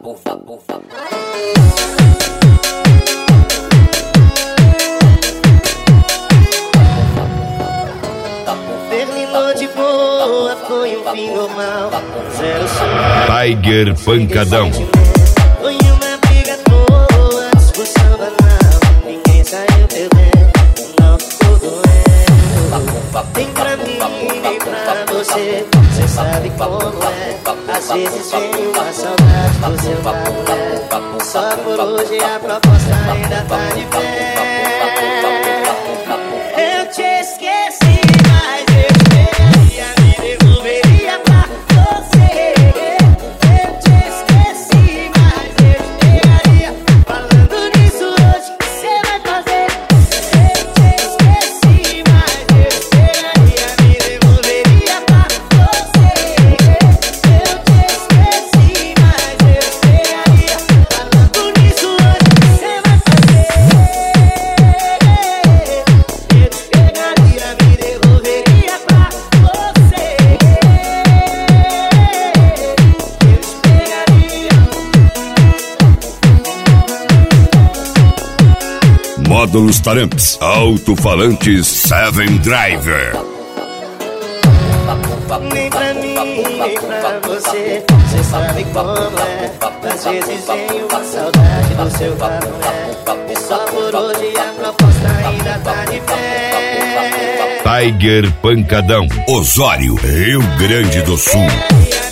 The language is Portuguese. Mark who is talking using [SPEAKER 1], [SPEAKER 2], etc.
[SPEAKER 1] Terminou de boa, foi um fim normal. Zero som.
[SPEAKER 2] Tiger Pancadão.
[SPEAKER 1] Foi uma briga boa, discussão banal. Ninguém saiu perdendo, não ficou doendo. Nem pra mim, nem pra você. Cê sabe como é. Às vezes vem uma saudade do seu lado. Só por hoje a proposta ainda tá de pé. Eu te esqueci, mas eu pegaria, me devolveria pra você. Eu te esqueci, mas eu te pegaria. Falando nisso hoje, o que cê vai fazer? Eu te esqueci, mas eu te pegaria, me devolveria pra você. Eu te esqueci, mas eu te pegaria. Falando nisso hoje, o que cê vai fazer? Eu te pegaria, me devolveria pra você. Eu te pegaria.
[SPEAKER 2] Módulos Taramps. Alto-falantes Seven Driver.
[SPEAKER 1] Nem pra mim, nem pra você. Cê sabe como é. Às vezes vem uma saudade do seu cafuné. E só por hoje a proposta ainda tá de pé.
[SPEAKER 2] Tiger Pancadão. Osório, Rio Grande do Sul.